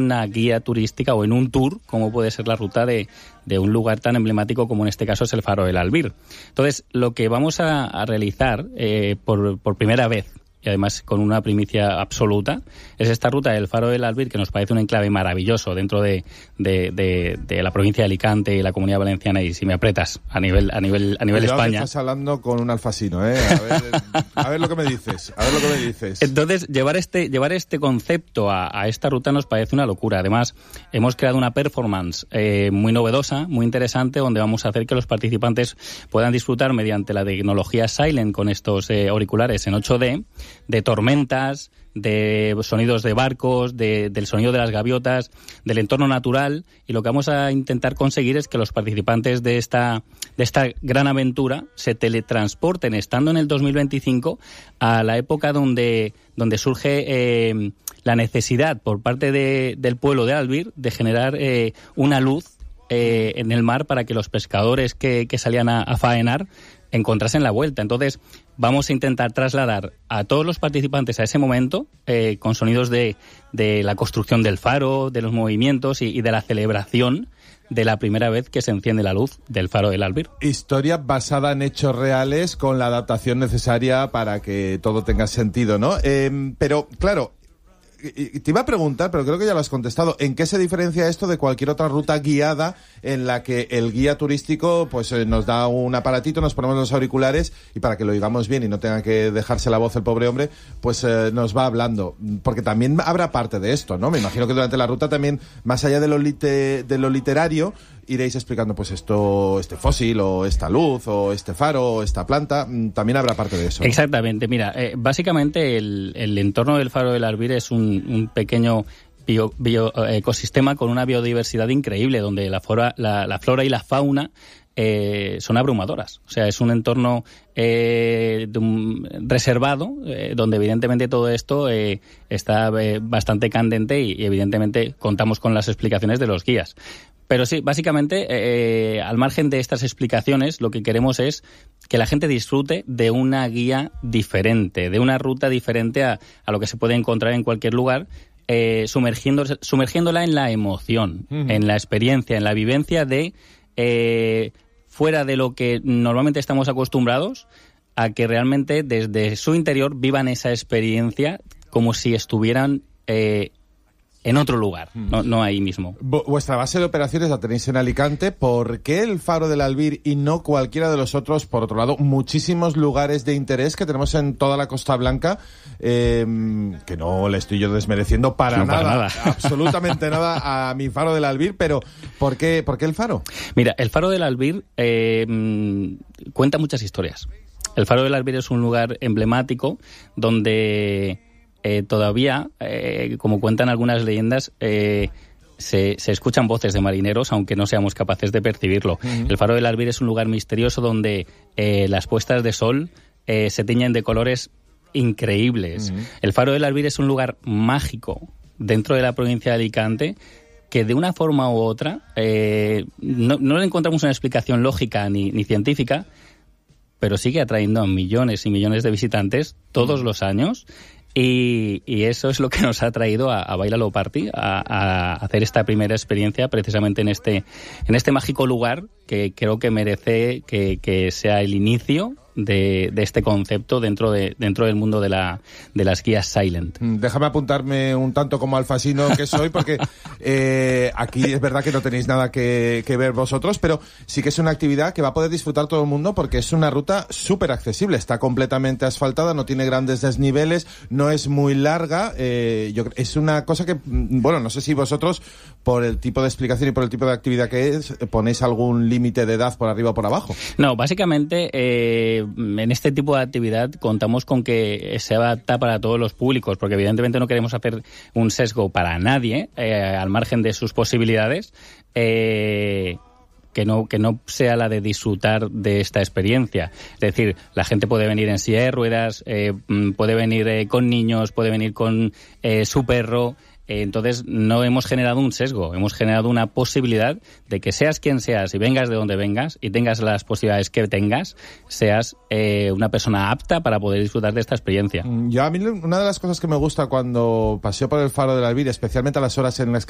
una guía turística o en un tour, como puede ser la ruta de un lugar tan emblemático como en este caso es el Faro del Albir. Entonces, lo que vamos a realizar por primera vez, y además con una primicia absoluta, es esta ruta del Faro del Albir, que nos parece un enclave maravilloso dentro de la provincia de Alicante y la Comunidad Valenciana, y si me apretas, a nivel España. Estás hablando con un alfasino, a ver lo que me dices, Entonces, llevar este concepto a esta ruta nos parece una locura. Además, hemos creado una performance muy novedosa, muy interesante, donde vamos a hacer que los participantes puedan disfrutar mediante la tecnología Silent con estos auriculares en 8D, de tormentas, de sonidos de barcos, del sonido de las gaviotas, del entorno natural, y lo que vamos a intentar conseguir es que los participantes de esta gran aventura se teletransporten, estando en el 2025, a la época donde surge la necesidad por parte del pueblo de Albir de generar una luz en el mar para que los pescadores que salían a faenar encontrasen la vuelta. Entonces, vamos a intentar trasladar a todos los participantes a ese momento con sonidos de la construcción del faro, de los movimientos y de la celebración de la primera vez que se enciende la luz del Faro del Albir. Historia basada en hechos reales con la adaptación necesaria para que todo tenga sentido, ¿no? Pero, claro, te iba a preguntar, pero creo que ya lo has contestado. ¿En qué se diferencia esto de cualquier otra ruta guiada en la que el guía turístico pues nos da un aparatito, nos ponemos los auriculares y para que lo oigamos bien y no tenga que dejarse la voz el pobre hombre, pues nos va hablando? Porque también habrá parte de esto, ¿no? Me imagino que durante la ruta también, más allá de lo literario, iréis explicando pues esto, este fósil o esta luz o este faro o esta planta, también habrá parte de eso, ¿no? Exactamente, mira, básicamente el entorno del Faro del Albir es un pequeño ecosistema con una biodiversidad increíble, donde la flora y la fauna son abrumadoras. O sea, es un entorno reservado, donde evidentemente todo esto está bastante candente y evidentemente contamos con las explicaciones de los guías. Pero sí, básicamente, al margen de estas explicaciones, lo que queremos es que la gente disfrute de una guía diferente, de una ruta diferente a lo que se puede encontrar en cualquier lugar, sumergiéndola en la emoción, en la experiencia, en la vivencia de fuera de lo que normalmente estamos acostumbrados, a que realmente desde su interior vivan esa experiencia como si estuvieran en otro lugar, no ahí mismo. Vuestra base de operaciones la tenéis en Alicante. ¿Por qué el Faro del Albir y no cualquiera de los otros? Por otro lado, muchísimos lugares de interés que tenemos en toda la Costa Blanca, que no le estoy yo desmereciendo para nada, absolutamente nada a mi Faro del Albir, pero ¿por qué el Faro? Mira, el Faro del Albir cuenta muchas historias. El Faro del Albir es un lugar emblemático donde todavía, como cuentan algunas leyendas, se escuchan voces de marineros, aunque no seamos capaces de percibirlo. El Faro del Albir es un lugar misterioso donde las puestas de sol se tiñen de colores increíbles. El Faro del Albir es un lugar mágico dentro de la provincia de Alicante que de una forma u otra no le encontramos una explicación lógica ni científica, pero sigue atrayendo a millones y millones de visitantes todos los años. Y eso es lo que nos ha traído a Bailalo Party, a hacer esta primera experiencia precisamente en este mágico lugar que creo que merece que sea el inicio de este concepto dentro del mundo de las guías Silent. Déjame apuntarme un tanto como alfasino que soy, porque aquí es verdad que no tenéis nada que ver vosotros, pero sí que es una actividad que va a poder disfrutar todo el mundo porque es una ruta súper accesible, está completamente asfaltada, no tiene grandes desniveles, no es muy larga, es una cosa que, bueno, no sé si vosotros, por el tipo de explicación y por el tipo de actividad que es, ponéis algún límite de edad por arriba o por abajo. No, básicamente en este tipo de actividad contamos con que se adapta para todos los públicos, porque evidentemente no queremos hacer un sesgo para nadie, al margen de sus posibilidades, que no sea la de disfrutar de esta experiencia. Es decir, la gente puede venir en silla de ruedas, puede venir con niños, puede venir con su perro. Entonces no hemos generado un sesgo, hemos generado una posibilidad de que seas quien seas y vengas de donde vengas y tengas las posibilidades que tengas, seas una persona apta para poder disfrutar de esta experiencia. Yo, a mí una de las cosas que me gusta cuando paseo por el Faro del Albir, especialmente a las horas en las que